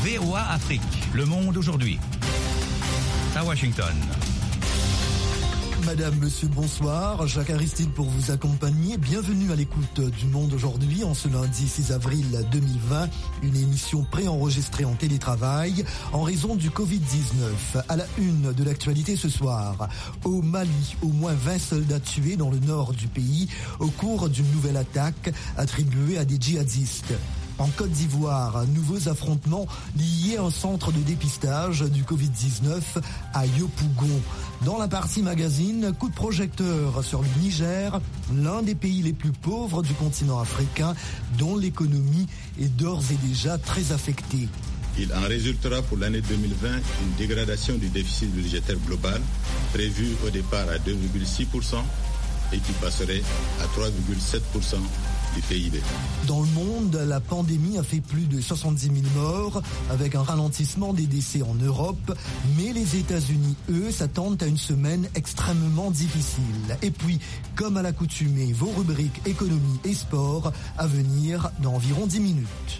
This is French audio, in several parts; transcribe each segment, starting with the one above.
VOA Afrique, le monde aujourd'hui. À Washington. Madame, monsieur, bonsoir. Jacques Aristide pour vous accompagner. Bienvenue à l'écoute du Monde aujourd'hui en ce lundi 6 avril 2020. Une émission préenregistrée en télétravail en raison du Covid-19. À la une de l'actualité ce soir. Au Mali, au moins 20 soldats tués dans le nord du pays au cours d'une nouvelle attaque attribuée à des djihadistes. En Côte d'Ivoire, nouveaux affrontements liés à un centre de dépistage du Covid-19 à Yopougon. Dans la partie magazine, coup de projecteur sur le Niger, l'un des pays les plus pauvres du continent africain, dont l'économie est d'ores et déjà très affectée. Il en résultera pour l'année 2020 une dégradation du déficit budgétaire global, prévu au départ à 2,6% et qui passerait à 3,7%. PIB. Dans le monde, la pandémie a fait plus de 70 000 morts avec un ralentissement des décès en Europe, mais les États-Unis, eux, s'attendent à une semaine extrêmement difficile. Et puis, comme à l'accoutumée, vos rubriques économie et sport à venir dans environ 10 minutes.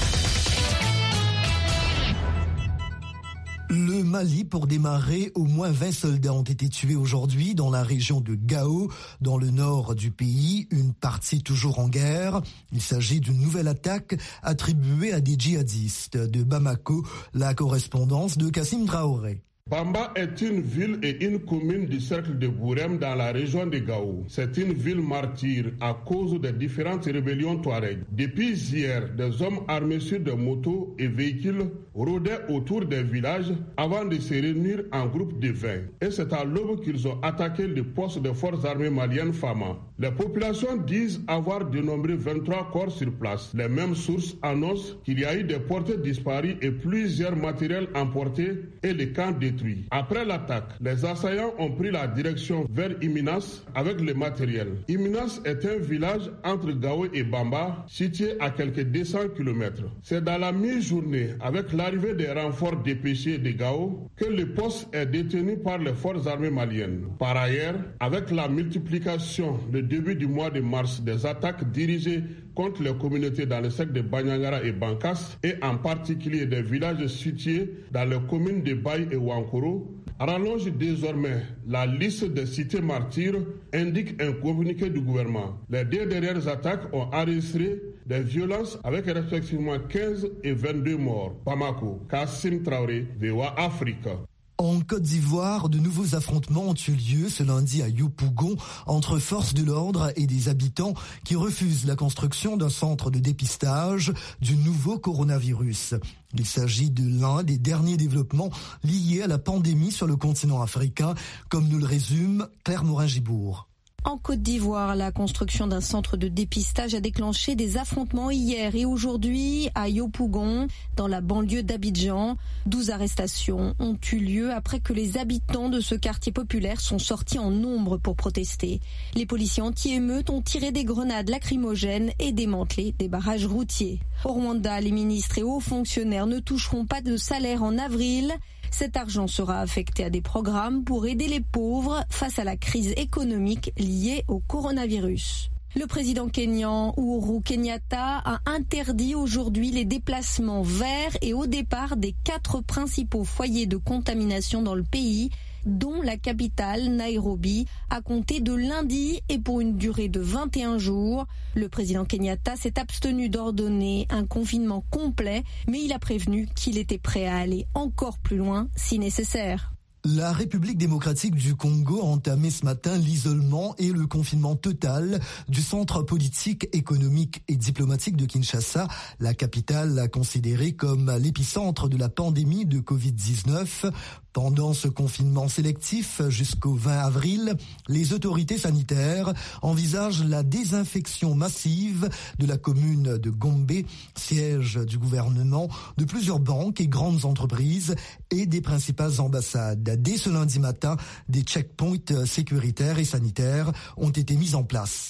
Le Mali, pour démarrer, au moins 20 soldats ont été tués aujourd'hui dans la région de Gao, dans le nord du pays, une partie toujours en guerre. Il s'agit d'une nouvelle attaque attribuée à des djihadistes. De Bamako, la correspondance de Kassim Traoré. Bamba est une ville et une commune du cercle de Gourem dans la région de Gao. C'est une ville martyre à cause des différentes rébellions touaregs. Depuis hier, des hommes armés sur des motos et véhicules rôdaient autour des villages avant de se réunir en groupe de 20. Et c'est à l'aube qu'ils ont attaqué le poste des forces armées maliennes Fama. Les populations disent avoir dénombré 23 corps sur place. Les mêmes sources annoncent qu'il y a eu des porteurs disparus et plusieurs matériels emportés et les camps détruits. Après l'attaque, les assaillants ont pris la direction vers Iminas avec le matériel. Iminas est un village entre Gao et Bamba, situé à quelques 200 km. C'est dans la mi-journée, avec l'arrivée des renforts dépêchés de Gao, que le poste est détenu par les forces armées maliennes. Par ailleurs, avec la multiplication le début du mois de mars des attaques dirigées contre les communautés dans le secteur de Banyangara et Bankas, et en particulier des villages situés dans les communes de Baye et Wankoro, rallonge désormais la liste des cités martyrs, indique un communiqué du gouvernement. Les deux dernières attaques ont enregistré des violences avec respectivement 15 et 22 morts. Bamako, Kassim Traoré, VOA Afrique. En Côte d'Ivoire, de nouveaux affrontements ont eu lieu ce lundi à Yopougon entre forces de l'ordre et des habitants qui refusent la construction d'un centre de dépistage du nouveau coronavirus. Il s'agit de l'un des derniers développements liés à la pandémie sur le continent africain, comme nous le résume Claire Morin-Gibourg. En Côte d'Ivoire, la construction d'un centre de dépistage a déclenché des affrontements hier et aujourd'hui à Yopougon, dans la banlieue d'Abidjan. 12 arrestations ont eu lieu après que les habitants de ce quartier populaire sont sortis en nombre pour protester. Les policiers anti-émeutes ont tiré des grenades lacrymogènes et démantelé des barrages routiers. Au Rwanda, les ministres et hauts fonctionnaires ne toucheront pas de salaire en avril. Cet argent sera affecté à des programmes pour aider les pauvres face à la crise économique liée au coronavirus. Le président kényan Uhuru Kenyatta a interdit aujourd'hui les déplacements vers et au départ des 4 principaux foyers de contamination dans le pays, dont la capitale, Nairobi, à compter de lundi et pour une durée de 21 jours. Le président Kenyatta s'est abstenu d'ordonner un confinement complet, mais il a prévenu qu'il était prêt à aller encore plus loin si nécessaire. La République démocratique du Congo a entamé ce matin l'isolement et le confinement total du centre politique, économique et diplomatique de Kinshasa, la capitale considérée comme l'épicentre de la pandémie de Covid-19. Pendant ce confinement sélectif jusqu'au 20 avril, les autorités sanitaires envisagent la désinfection massive de la commune de Gombe, siège du gouvernement, de plusieurs banques et grandes entreprises et des principales ambassades. Dès ce lundi matin, des checkpoints sécuritaires et sanitaires ont été mis en place.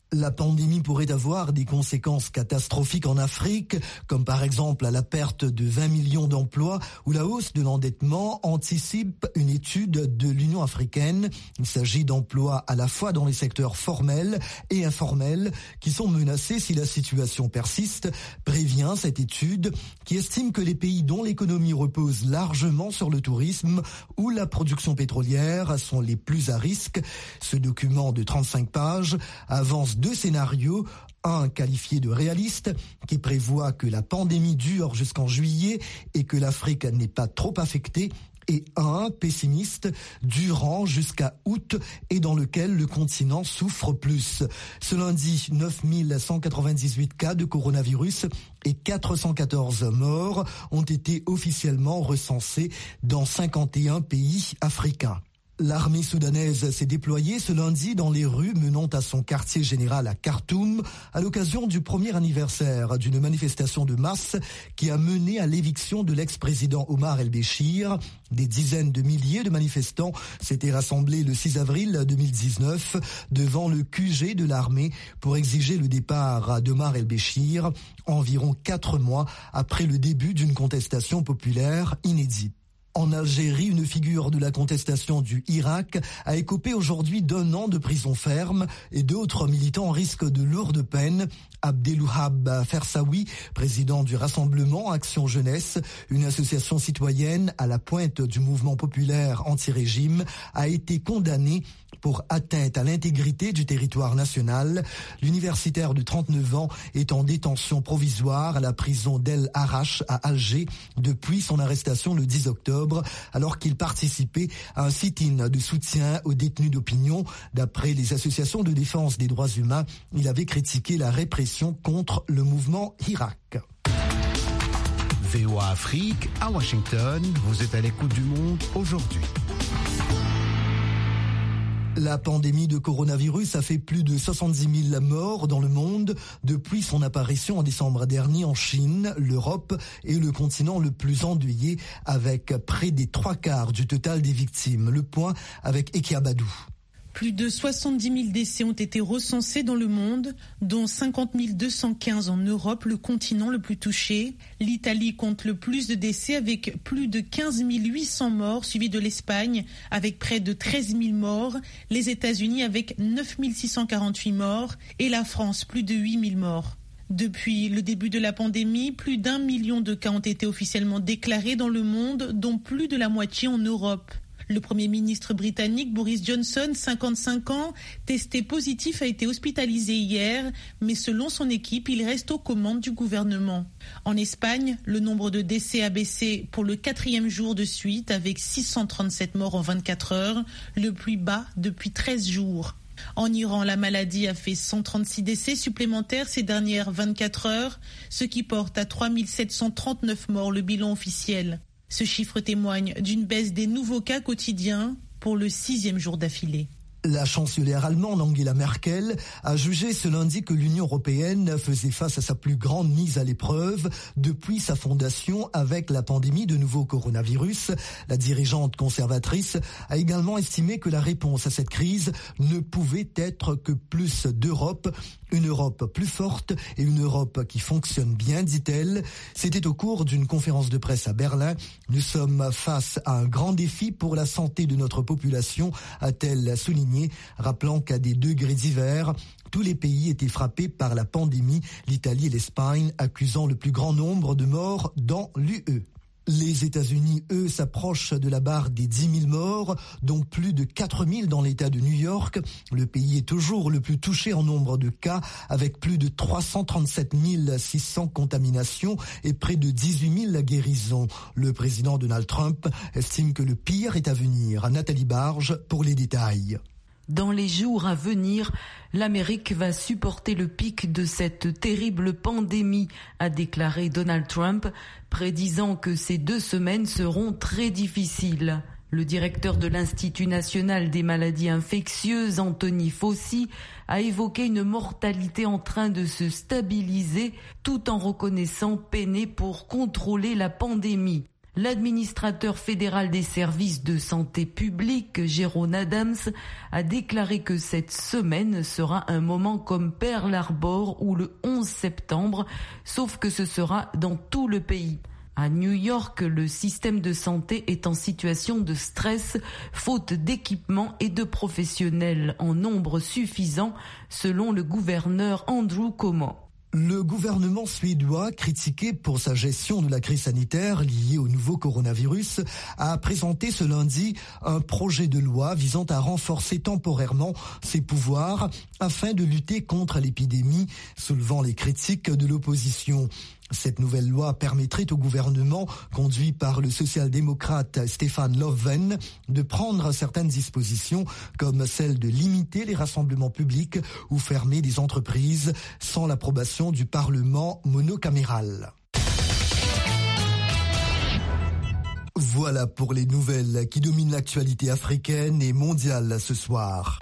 La pandémie pourrait avoir des conséquences catastrophiques en Afrique, comme par exemple la perte de 20 millions d'emplois ou la hausse de l'endettement, anticipe une étude de l'Union africaine. Il s'agit d'emplois à la fois dans les secteurs formels et informels qui sont menacés si la situation persiste, prévient cette étude qui estime que les pays dont l'économie repose largement sur le tourisme ou la production pétrolière sont les plus à risque. Ce document de 35 pages avance deux scénarios, un qualifié de réaliste qui prévoit que la pandémie dure jusqu'en juillet et que l'Afrique n'est pas trop affectée, et un pessimiste durant jusqu'à août et dans lequel le continent souffre plus. Ce lundi, 9198 cas de coronavirus et 414 morts ont été officiellement recensés dans 51 pays africains. L'armée soudanaise s'est déployée ce lundi dans les rues menant à son quartier général à Khartoum à l'occasion du premier anniversaire d'une manifestation de masse qui a mené à l'éviction de l'ex-président Omar el-Béchir. Des dizaines de milliers de manifestants s'étaient rassemblés le 6 avril 2019 devant le QG de l'armée pour exiger le départ d'Omar el-Béchir, environ 4 mois après le début d'une contestation populaire inédite. En Algérie, une figure de la contestation du Irak a écopé aujourd'hui d'1 an de prison ferme et d'autres militants risquent de lourdes peines. Abdelouhab Fersaoui, président du Rassemblement Action Jeunesse, une association citoyenne à la pointe du mouvement populaire anti-régime, a été condamné pour atteinte à l'intégrité du territoire national. L'universitaire de 39 ans est en détention provisoire à la prison d'El Arash à Alger depuis son arrestation le 10 octobre, alors qu'il participait à un sit-in de soutien aux détenus d'opinion. D'après les associations de défense des droits humains, il avait critiqué la répression contre le mouvement Irak. VOA Afrique, à Washington, vous êtes à l'écoute du monde aujourd'hui. La pandémie de coronavirus a fait plus de 70 000 morts dans le monde depuis son apparition en décembre dernier en Chine. L'Europe est le continent le plus endeuillé avec près des 3/4 du total des victimes. Le point avec Ekia Badou. Plus de 70 000 décès ont été recensés dans le monde, dont 50 215 en Europe, le continent le plus touché. L'Italie compte le plus de décès avec plus de 15 800 morts, suivi de l'Espagne avec près de 13 000 morts, les États-Unis avec 9 648 morts et la France plus de 8 000 morts. Depuis le début de la pandémie, plus d'1 million de cas ont été officiellement déclarés dans le monde, dont plus de la moitié en Europe. Le Premier ministre britannique Boris Johnson, 55 ans, testé positif, a été hospitalisé hier, mais selon son équipe, il reste aux commandes du gouvernement. En Espagne, le nombre de décès a baissé pour le 4e jour de suite, avec 637 morts en 24 heures, le plus bas depuis 13 jours. En Iran, la maladie a fait 136 décès supplémentaires ces dernières 24 heures, ce qui porte à 3 739 morts le bilan officiel. Ce chiffre témoigne d'une baisse des nouveaux cas quotidiens pour le 6e jour d'affilée. La chancelière allemande Angela Merkel a jugé ce lundi que l'Union européenne faisait face à sa plus grande mise à l'épreuve depuis sa fondation avec la pandémie de nouveau coronavirus. La dirigeante conservatrice a également estimé que la réponse à cette crise ne pouvait être que plus d'Europe, une Europe plus forte et une Europe qui fonctionne bien, dit-elle. C'était au cours d'une conférence de presse à Berlin. Nous sommes face à un grand défi pour la santé de notre population, a-t-elle souligné, rappelant qu'à des degrés divers, tous les pays étaient frappés par la pandémie, l'Italie et l'Espagne accusant le plus grand nombre de morts dans l'UE. Les États-Unis, eux, s'approchent de la barre des 10 000 morts, dont plus de 4 000 dans l'État de New York. Le pays est toujours le plus touché en nombre de cas, avec plus de 337 600 contaminations et près de 18 000 guérisons. Le président Donald Trump estime que le pire est à venir. Nathalie Barge pour les détails. Dans les jours à venir, l'Amérique va supporter le pic de cette terrible pandémie, a déclaré Donald Trump, prédisant que ces 2 semaines seront très difficiles. Le directeur de l'Institut national des maladies infectieuses, Anthony Fauci, a évoqué une mortalité en train de se stabiliser tout en reconnaissant peiner pour contrôler la pandémie. L'administrateur fédéral des services de santé publique, Jérôme Adams, a déclaré que cette semaine sera un moment comme Pearl Harbor ou le 11 septembre, sauf que ce sera dans tout le pays. À New York, le système de santé est en situation de stress, faute d'équipements et de professionnels en nombre suffisant, selon le gouverneur Andrew Cuomo. Le gouvernement suédois, critiqué pour sa gestion de la crise sanitaire liée au nouveau coronavirus, a présenté ce lundi un projet de loi visant à renforcer temporairement ses pouvoirs afin de lutter contre l'épidémie, soulevant les critiques de l'opposition. Cette nouvelle loi permettrait au gouvernement, conduit par le social-démocrate Stefan Löfven, de prendre certaines dispositions comme celle de limiter les rassemblements publics ou fermer des entreprises sans l'approbation du Parlement monocaméral. Voilà pour les nouvelles qui dominent l'actualité africaine et mondiale ce soir.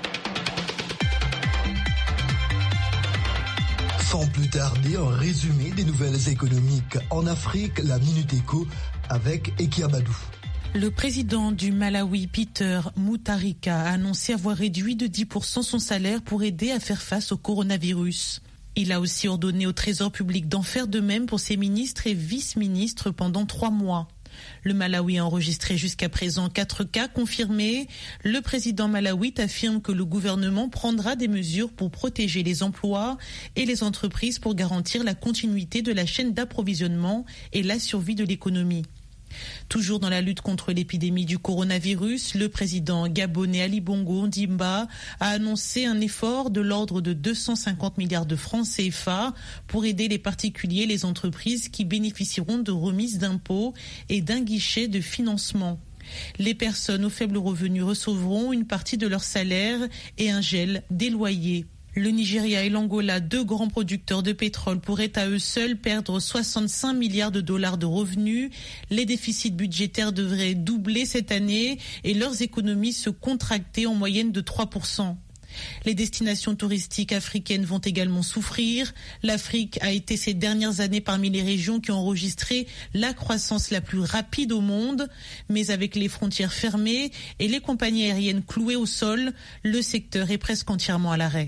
Sans plus tarder, un résumé des nouvelles économiques en Afrique, la Minute Éco avec Eki Abadou. Le président du Malawi, Peter Mutharika, a annoncé avoir réduit de 10% son salaire pour aider à faire face au coronavirus. Il a aussi ordonné au Trésor public d'en faire de même pour ses ministres et vice-ministres pendant 3 mois. Le Malawi a enregistré jusqu'à présent 4 cas confirmés. Le président malawite affirme que le gouvernement prendra des mesures pour protéger les emplois et les entreprises pour garantir la continuité de la chaîne d'approvisionnement et la survie de l'économie. Toujours dans la lutte contre l'épidémie du coronavirus, le président gabonais Ali Bongo Ondimba a annoncé un effort de l'ordre de 250 milliards de francs CFA pour aider les particuliers et les entreprises qui bénéficieront de remises d'impôts et d'un guichet de financement. Les personnes aux faibles revenus recevront une partie de leur salaire et un gel des loyers. Le Nigeria et l'Angola, 2 grands producteurs de pétrole, pourraient à eux seuls perdre 65 milliards de dollars de revenus. Les déficits budgétaires devraient doubler cette année et leurs économies se contracter en moyenne de 3%. Les destinations touristiques africaines vont également souffrir. L'Afrique a été ces dernières années parmi les régions qui ont enregistré la croissance la plus rapide au monde. Mais avec les frontières fermées et les compagnies aériennes clouées au sol, le secteur est presque entièrement à l'arrêt.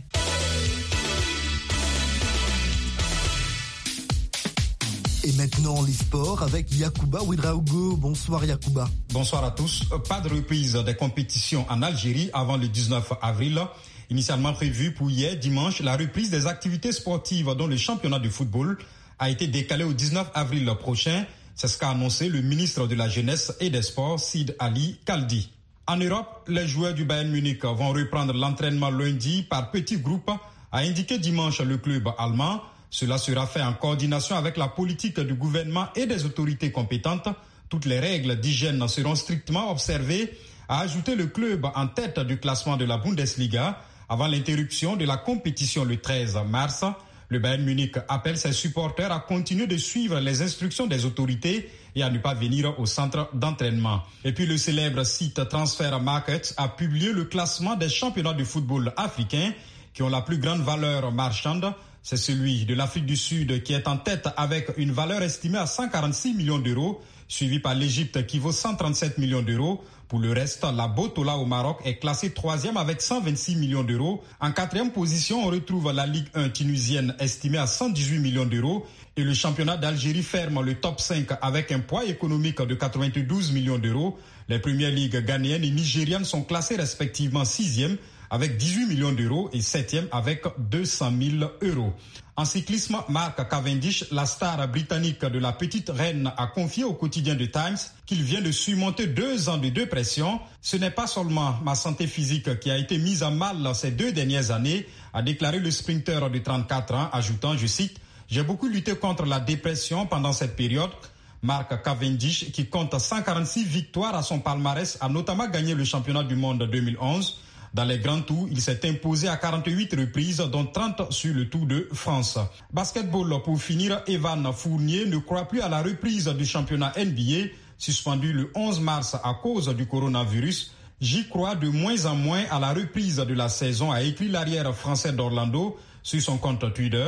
Et maintenant, les sports avec Yacouba Ouedraogo. Bonsoir Yacouba. Bonsoir à tous. Pas de reprise des compétitions en Algérie avant le 19 avril. Initialement prévue pour hier, dimanche, la reprise des activités sportives dont le championnat de football a été décalé au 19 avril prochain. C'est ce qu'a annoncé le ministre de la Jeunesse et des Sports, Sid Ali Kaldi. En Europe, les joueurs du Bayern Munich vont reprendre l'entraînement lundi par petits groupes, a indiqué dimanche le club allemand. Cela sera fait en coordination avec la politique du gouvernement et des autorités compétentes. Toutes les règles d'hygiène seront strictement observées, a ajouté le club en tête du classement de la Bundesliga avant l'interruption de la compétition le 13 mars. Le Bayern Munich appelle ses supporters à continuer de suivre les instructions des autorités et à ne pas venir au centre d'entraînement. Et puis le célèbre site Transfer Market a publié le classement des championnats de football africains qui ont la plus grande valeur marchande. C'est celui de l'Afrique du Sud qui est en tête avec une valeur estimée à 146 millions d'euros, suivi par l'Égypte qui vaut 137 millions d'euros. Pour le reste, la Botola au Maroc est classée 3e avec 126 millions d'euros. En 4e position, on retrouve la Ligue 1 tunisienne estimée à 118 millions d'euros. Et le championnat d'Algérie ferme le top 5 avec un poids économique de 92 millions d'euros. Les premières ligues ghanéennes et nigériennes sont classées respectivement 6e avec 18 millions d'euros et 7e avec 200 000 euros. En cyclisme, Mark Cavendish, la star britannique de la petite reine, a confié au quotidien The Times qu'il vient de surmonter 2 ans de dépression. Ce n'est pas seulement ma santé physique qui a été mise à mal ces 2 dernières années, a déclaré le sprinter de 34 ans, ajoutant, je cite, « J'ai beaucoup lutté contre la dépression pendant cette période ». Mark Cavendish, qui compte 146 victoires à son palmarès, a notamment gagné le championnat du monde 2011. Dans les grands tours, il s'est imposé à 48 reprises, dont 30 sur le Tour de France. Basketball, pour finir, Evan Fournier ne croit plus à la reprise du championnat NBA, suspendu le 11 mars à cause du coronavirus. J'y crois de moins en moins à la reprise de la saison, a écrit l'arrière français d'Orlando sur son compte Twitter.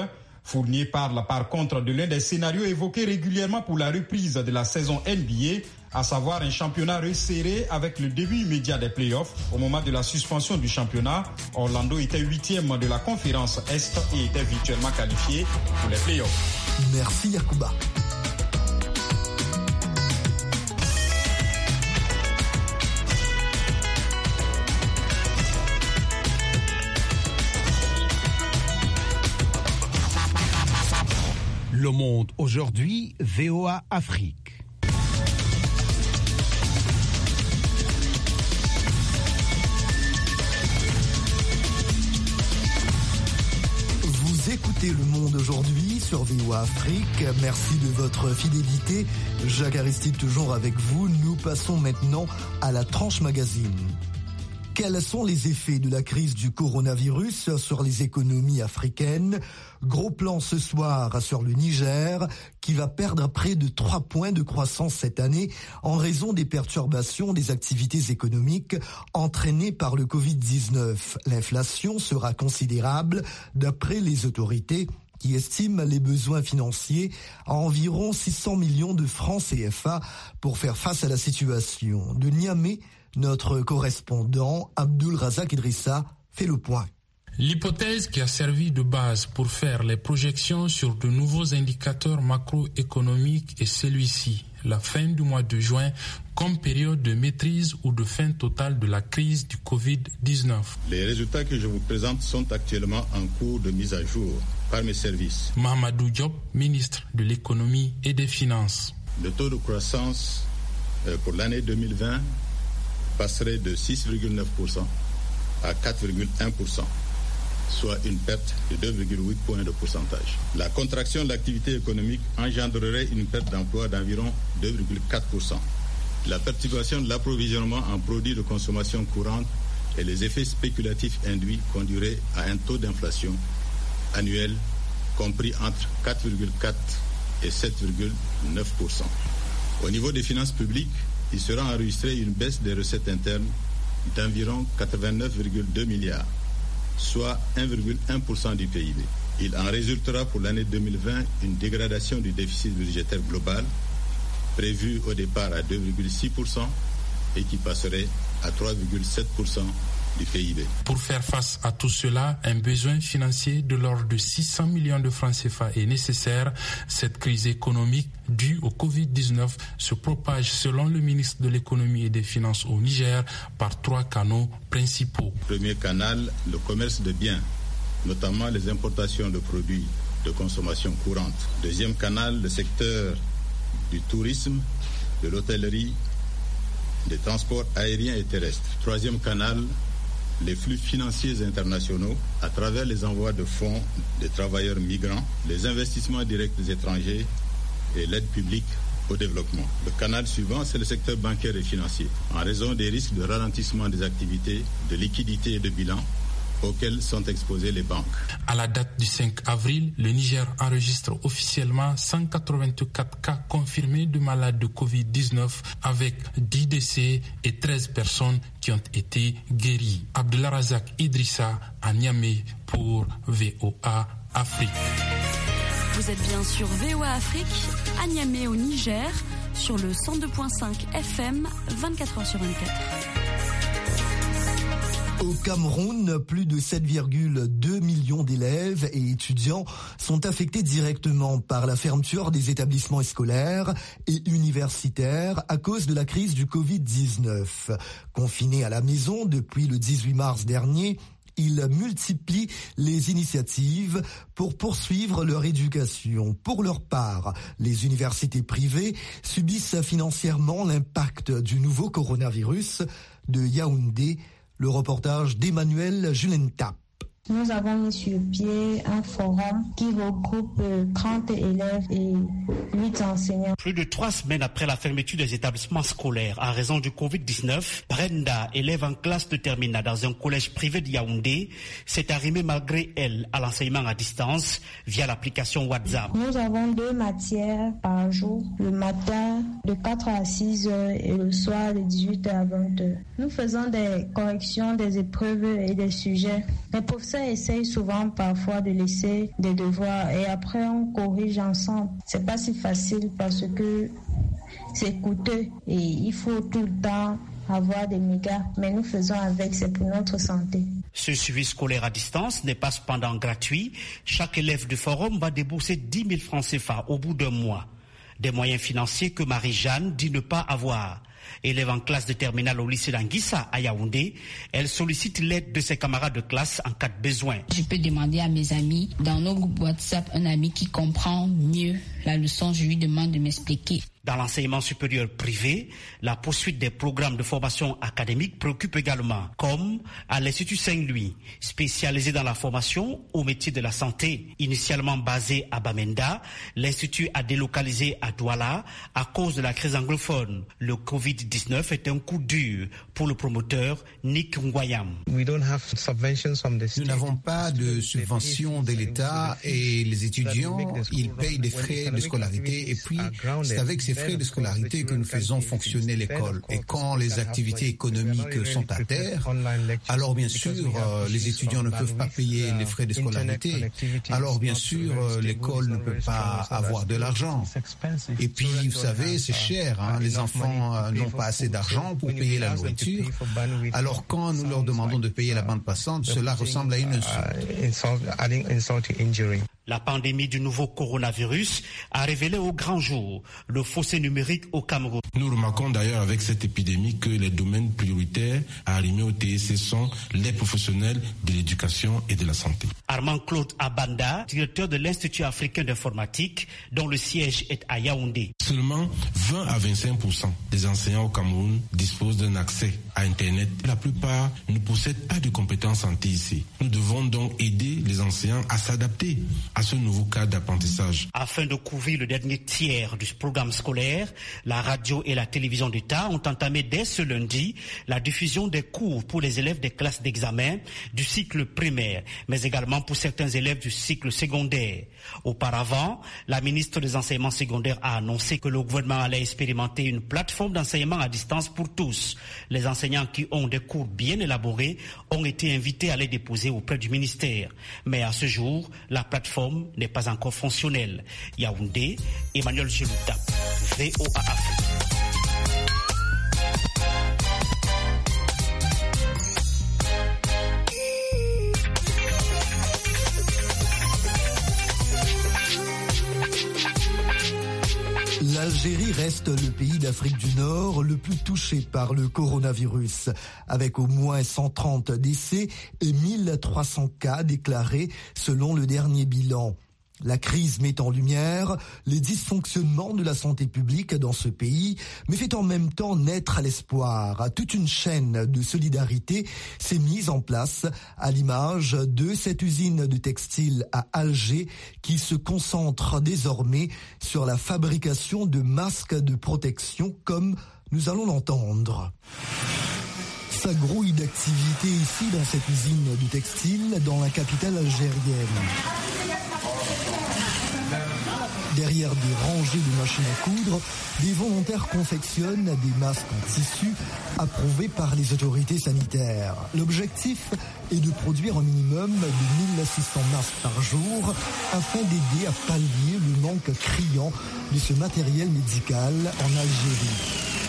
Fournier parle par contre de l'un des scénarios évoqués régulièrement pour la reprise de la saison NBA, à savoir un championnat resserré avec le début immédiat des playoffs. Au moment de la suspension du championnat, Orlando était 8e de la conférence Est et était virtuellement qualifié pour les playoffs. Merci Yacouba. Le Monde aujourd'hui, VOA Afrique. Vous écoutez Le Monde aujourd'hui sur VOA Afrique. Merci de votre fidélité. Jacques Aristide toujours avec vous. Nous passons maintenant à la tranche magazine. Quels sont les effets de la crise du coronavirus sur les économies africaines? Gros plan ce soir sur le Niger, qui va perdre près de 3 points de croissance cette année en raison des perturbations des activités économiques entraînées par le Covid-19. L'inflation sera considérable d'après les autorités qui estiment les besoins financiers à environ 600 millions de francs CFA pour faire face à la situation. De Niamey, notre correspondant Abdul Razak Idrissa fait le point. L'hypothèse qui a servi de base pour faire les projections sur de nouveaux indicateurs macroéconomiques est celui-ci, la fin du mois de juin comme période de maîtrise ou de fin totale de la crise du Covid-19. Les résultats que je vous présente sont actuellement en cours de mise à jour par mes services. Mahamadou Diop, ministre de l'économie et des finances. Le taux de croissance pour l'année 2020 passerait de 6,9% à 4,1%, soit une perte de 2,8 points de pourcentage. La contraction de l'activité économique engendrerait une perte d'emploi d'environ 2,4%. La perturbation de l'approvisionnement en produits de consommation courante et les effets spéculatifs induits conduiraient à un taux d'inflation annuel compris entre 4,4 et 7,9%. Au niveau des finances publiques, il sera enregistré une baisse des recettes internes d'environ 89,2 milliards, soit 1,1% du PIB. Il en résultera pour l'année 2020 une dégradation du déficit budgétaire global, prévu au départ à 2,6% et qui passerait à 3,7% du PIB. Pour faire face à tout cela, un besoin financier de l'ordre de 600 millions de francs CFA est nécessaire. Cette crise économique due au Covid-19 se propage selon le ministre de l'économie et des finances au Niger par 3 canaux principaux. Premier canal, le commerce de biens, notamment les importations de produits de consommation courante. Deuxième canal, le secteur du tourisme, de l'hôtellerie, des transports aériens et terrestres. Troisième canal, les flux financiers internationaux à travers les envois de fonds des travailleurs migrants, les investissements directs étrangers et l'aide publique au développement. Le canal suivant, c'est le secteur bancaire et financier. En raison des risques de ralentissement des activités, de liquidité et de bilan auxquels sont exposées les banques. À la date du 5 avril, le Niger enregistre officiellement 184 cas confirmés de malades de Covid-19 avec 10 décès et 13 personnes qui ont été guéries. Abdullah Razak Idrissa à Niamey pour VOA Afrique. Vous êtes bien sur VOA Afrique, à Niamey au Niger, sur le 102.5 FM, 24h sur 24. Au Cameroun, plus de 7,2 millions d'élèves et étudiants sont affectés directement par la fermeture des établissements scolaires et universitaires à cause de la crise du Covid-19. Confinés à la maison depuis le 18 mars dernier, ils multiplient les initiatives pour poursuivre leur éducation. Pour leur part, les universités privées subissent financièrement l'impact du nouveau coronavirus. De Yaoundé, le reportage d'Emmanuel Julentap. Nous avons mis sur pied un forum qui regroupe 30 élèves et 8 enseignants. Plus de 3 semaines après la fermeture des établissements scolaires à raison du Covid-19, Brenda, élève en classe de terminale dans un collège privé de Yaoundé, s'est arrimée malgré elle à l'enseignement à distance via l'application WhatsApp. Nous avons 2 matières par jour, le matin de 4 à 6 heures et le soir de 18 à 20 heures. Nous faisons des corrections des épreuves et des sujets. Les professeurs professeur essaye souvent parfois de laisser des devoirs et après on corrige ensemble. C'est pas si facile parce que c'est coûteux et il faut tout le temps avoir des mégas, mais nous faisons avec, c'est pour notre santé. Ce suivi scolaire à distance n'est pas cependant gratuit. Chaque élève du forum va débourser 10 000 francs CFA au bout d'un mois. Des moyens financiers que Marie-Jeanne dit ne pas avoir. Élève en classe de terminale au lycée d'Anguissa à Yaoundé, elle sollicite l'aide de ses camarades de classe en cas de besoin. Je peux demander à mes amis, dans nos groupes WhatsApp, un ami qui comprend mieux la leçon, je lui demande de m'expliquer. Dans l'enseignement supérieur privé, la poursuite des programmes de formation académique préoccupe également, comme à l'Institut Saint-Louis, spécialisé dans la formation au métier de la santé. Initialement basé à Bamenda, l'Institut a délocalisé à Douala à cause de la crise anglophone. Le Covid-19 est un coup dur pour le promoteur Nick Ngoyam. Nous n'avons pas de subvention de l'État et les étudiants, ils payent des frais de scolarité et puis c'est avec ces frais de scolarité que nous faisons fonctionner l'école. Et quand les activités économiques sont à terre, alors bien sûr, les étudiants ne peuvent pas payer les frais de scolarité. Alors bien sûr, l'école ne peut pas avoir de l'argent. Et puis, vous savez, c'est cher. Les enfants n'ont pas assez d'argent pour payer la nourriture. Alors quand nous leur demandons de payer la bande passante, cela ressemble à une insulte. La pandémie du nouveau coronavirus a révélé au grand jour le fossé numérique au Cameroun. Nous remarquons d'ailleurs avec cette épidémie que les domaines prioritaires à arrimer au TSC sont les professionnels de l'éducation et de la santé. Armand Claude Abanda, directeur de l'Institut africain d'informatique, dont le siège est à Yaoundé. Seulement 20 à 25% des enseignants au Cameroun disposent d'un accès à Internet. La plupart ne possèdent pas de compétences en TIC. Nous devons donc aider les enseignants à s'adapter à ce nouveau cadre d'apprentissage. Afin de couvrir le dernier tiers du programme scolaire, la radio et la télévision d'État ont entamé dès ce lundi la diffusion des cours pour les élèves des classes d'examen du cycle primaire, mais également pour certains élèves du cycle secondaire. Auparavant, la ministre des Enseignements secondaires a annoncé que le gouvernement allait expérimenter une plateforme d'enseignement à distance pour tous. Les enseignants qui ont des cours bien élaborés ont été invités à les déposer auprès du ministère. Mais à ce jour, la plateforme n'est pas encore fonctionnelle. Yaoundé, Emmanuel Gelouta, VOA Afrique. L'Algérie reste le pays d'Afrique du Nord le plus touché par le coronavirus, avec au moins 130 décès et 1300 cas déclarés selon le dernier bilan. La crise met en lumière les dysfonctionnements de la santé publique dans ce pays, mais fait en même temps naître l'espoir. Toute une chaîne de solidarité s'est mise en place, à l'image de cette usine de textile à Alger qui se concentre désormais sur la fabrication de masques de protection, comme nous allons l'entendre. Ça grouille d'activité ici dans cette usine de textile dans la capitale algérienne. Derrière des rangées de machines à coudre, des volontaires confectionnent des masques en tissu approuvés par les autorités sanitaires. L'objectif est de produire un minimum de 1600 masques par jour afin d'aider à pallier le manque criant de ce matériel médical en Algérie.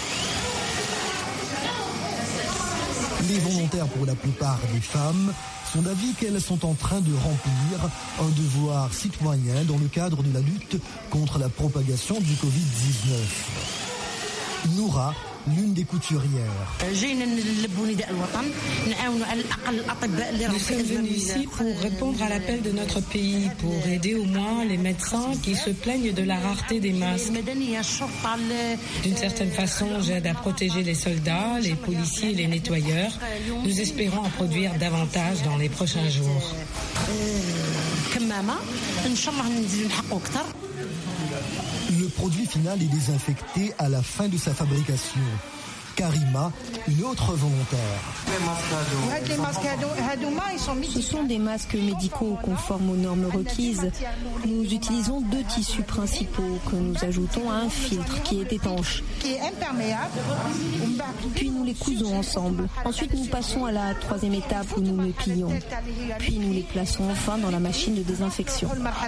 Les volontaires, pour la plupart des femmes, sont d'avis qu'elles sont en train de remplir un devoir citoyen dans le cadre de la lutte contre la propagation du Covid-19. Noura, l'une des couturières. Nous sommes venus ici pour répondre à l'appel de notre pays, pour aider au moins les médecins qui se plaignent de la rareté des masques. D'une certaine façon, j'aide à protéger les soldats, les policiers et les nettoyeurs. Nous espérons en produire davantage dans les prochains jours. Le produit final est désinfecté à la fin de sa fabrication. Karima, une autre volontaire. Ce sont des masques médicaux conformes aux normes requises. Nous utilisons 2 tissus principaux que nous ajoutons à un filtre qui est étanche. Puis nous les cousons ensemble. Ensuite, nous passons à la 3e étape où nous les plions. Puis nous les plaçons enfin dans la machine de désinfection.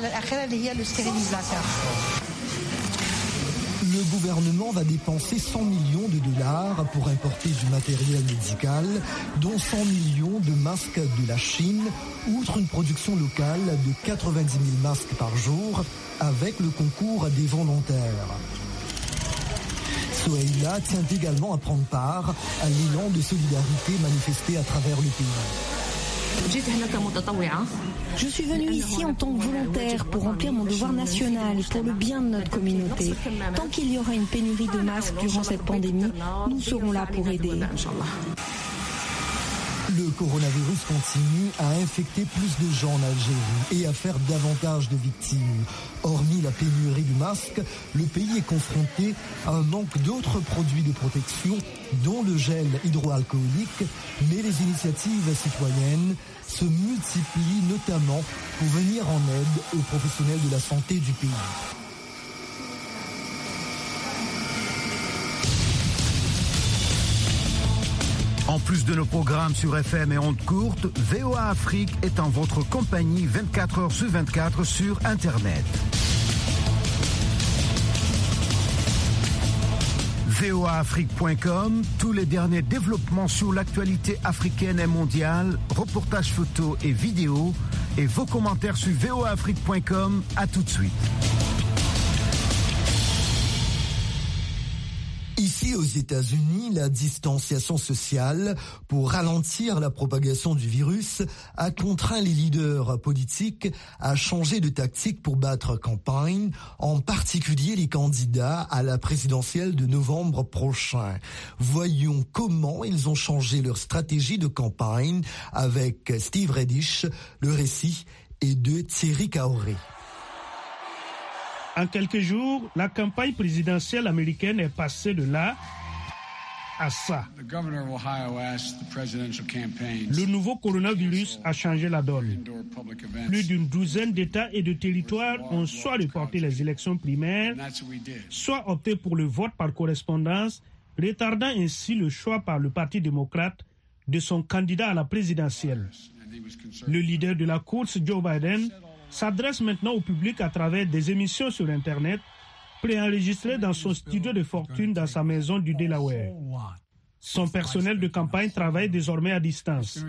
Le gouvernement va dépenser 100 millions de dollars pour importer du matériel médical, dont 100 millions de masques de la Chine, outre une production locale de 90 000 masques par jour, avec le concours des volontaires. Soheila tient également à prendre part à l'élan de solidarité manifesté à travers le pays. Je suis venue ici en tant que volontaire pour remplir mon devoir national et pour le bien de notre communauté. Tant qu'il y aura une pénurie de masques durant cette pandémie, nous serons là pour aider. Le coronavirus continue à infecter plus de gens en Algérie et à faire davantage de victimes. Hormis la pénurie du masque, le pays est confronté à un manque d'autres produits de protection, dont le gel hydroalcoolique, mais les initiatives citoyennes se multiplient notamment pour venir en aide aux professionnels de la santé du pays. En plus de nos programmes sur FM et ondes courtes, VOA Afrique est en votre compagnie 24 heures sur 24 sur Internet. voaafrique.com, tous les derniers développements sur l'actualité africaine et mondiale, reportages photos et vidéos, et vos commentaires sur voaafrique.com. À tout de suite. Ici aux États-Unis, la distanciation sociale pour ralentir la propagation du virus a contraint les leaders politiques à changer de tactique pour battre campagne, en particulier les candidats à la présidentielle de novembre prochain. Voyons comment ils ont changé leur stratégie de campagne avec Steve Redish. Le récit est de Thierry Kaoré. En quelques jours, la campagne présidentielle américaine est passée de là à ça. Le nouveau coronavirus a changé la donne. Plus d'une douzaine d'États et de territoires ont soit reporté les élections primaires, soit opté pour le vote par correspondance, retardant ainsi le choix par le Parti démocrate de son candidat à la présidentielle. Le leader de la course, Joe Biden, s'adresse maintenant au public à travers des émissions sur Internet, préenregistrées dans son studio de fortune dans sa maison du Delaware. Son personnel de campagne travaille désormais à distance.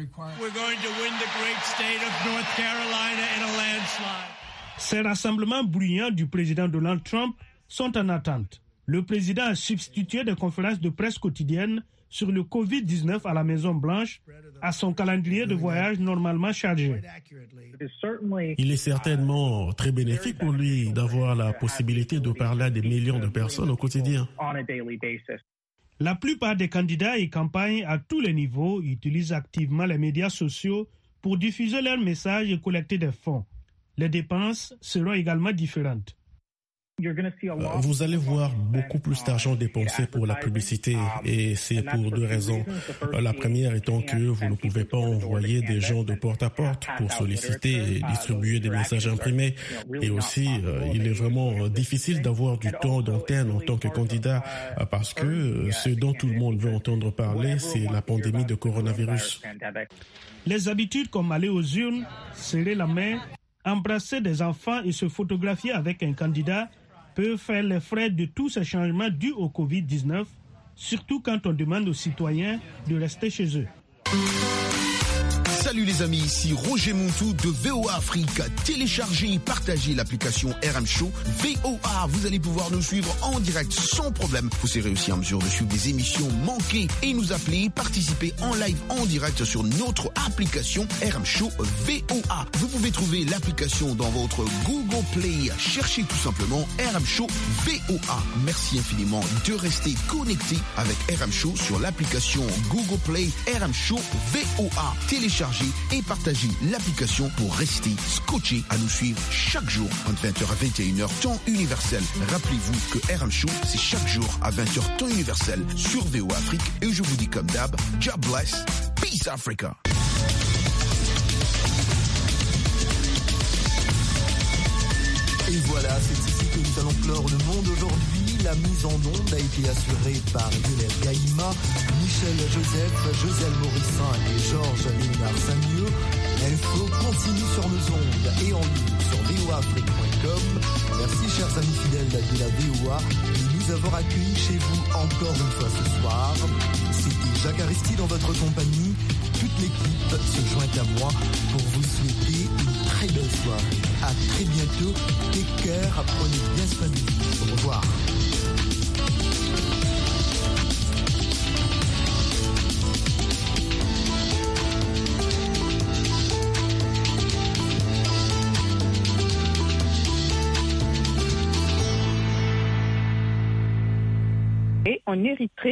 Ces rassemblements bruyants du président Donald Trump sont en attente. Le président a substitué des conférences de presse quotidiennes sur le Covid-19 à la Maison-Blanche à son calendrier de voyage normalement chargé. Il est certainement très bénéfique pour lui d'avoir la possibilité de parler à des millions de personnes au quotidien. La plupart des candidats et campagnes à tous les niveaux utilisent activement les médias sociaux pour diffuser leurs messages et collecter des fonds. Les dépenses seront également différentes. Vous allez voir beaucoup plus d'argent dépensé pour la publicité et c'est pour 2 raisons. La première étant que vous ne pouvez pas envoyer des gens de porte à porte pour solliciter et distribuer des messages imprimés. Et aussi, il est vraiment difficile d'avoir du temps d'antenne en tant que candidat parce que ce dont tout le monde veut entendre parler, c'est la pandémie de coronavirus. Les habitudes comme aller aux urnes, serrer la main, embrasser des enfants et se photographier avec un candidat peut faire les frais de tous ces changements dus au Covid-19, surtout quand on demande aux citoyens de rester chez eux. Salut les amis, ici Roger Montou de VOA Afrique. Téléchargez et partagez l'application RM Show VOA. Vous allez pouvoir nous suivre en direct sans problème. Vous serez aussi en mesure de suivre des émissions manquées et nous appeler, participer en live en direct sur notre application RM Show VOA. Vous pouvez trouver l'application dans votre Google Play. Cherchez tout simplement RM Show VOA. Merci infiniment de rester connecté avec RM Show sur l'application Google Play RM Show VOA. Téléchargez téléchargez et partagez l'application pour rester scotché à nous suivre chaque jour entre 20h à 21h, temps universel. Rappelez-vous que RM Show, c'est chaque jour à 20h, temps universel sur VOA Afrique. Et je vous dis comme d'hab, God bless, peace Africa. Et voilà, c'est ici que nous allons clore le monde aujourd'hui. La mise en onde a été assurée par Lionel Gaïma, Michel Joseph, Joselle Morissin et Georges Léonard Samieux. L'info continue sur nos ondes et en ligne sur voaafrique.com. Merci chers amis fidèles de la VOA de nous avoir accueillis chez vous encore une fois ce soir. C'était Jacques Aristide en votre compagnie. Toute l'équipe se joint à moi pour vous souhaiter une très belle soirée. À très bientôt. Take care. Prenez bien soin de vous. Au revoir. Et en Érythrée,